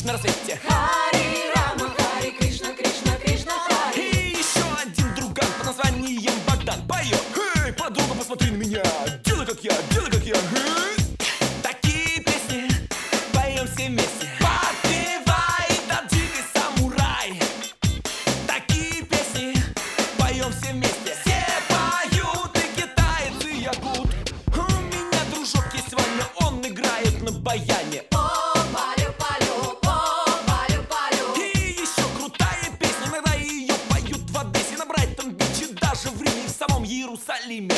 лишь на рассвете. Хари Рама, Хари Кришна, Кришна, Кришна, Хари. И еще один друган под названием Богдан поет: эй, подруга, посмотри на меня, делай как я, делай как я. Такие песни поем все вместе. Подпевай, да двигай, самурай. Такие песни поем все вместе. Все поют, и китаец, и якут. У меня дружок есть Ваня, он играет на баяне. В Риме, в самом Иерусалиме.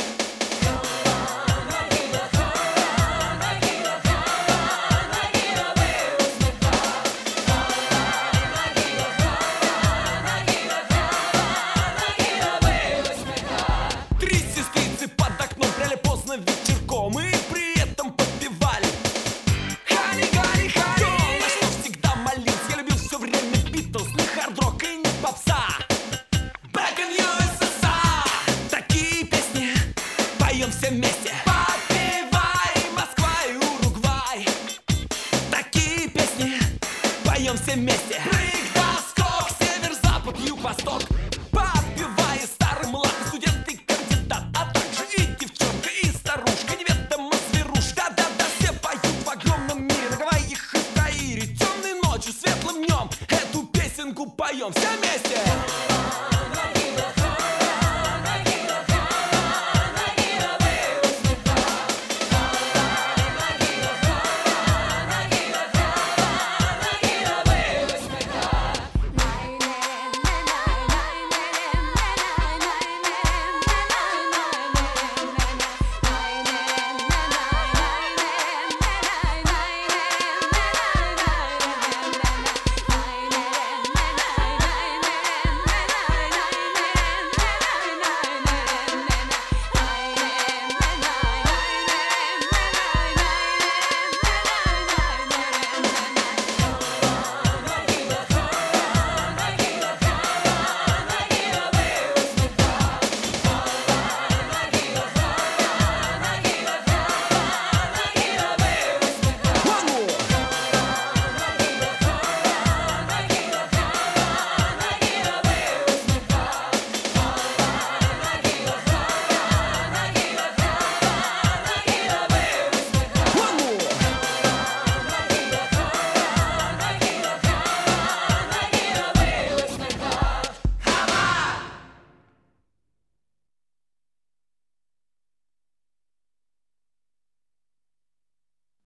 Три сестрицы под окном пряли поздно вечерком и при этом подпевали: Хари, Хари, Хари. На что всегда молился, я любил все время Битлз, не хард-рок и не попса. Поем все вместе. Подпевай, Москва и Уругвай. Такие песни поем все вместе. Прыг-доскок, север-запад, юг-восток. Подпевай, старый, младший, студент и кандидат, а также и девчонка, и старушка, неведомо зверушка. Да-да-да, все поют в огромном мире, на Гавайях и в Каире. Темной ночью, светлым днем эту песенку поем все вместе.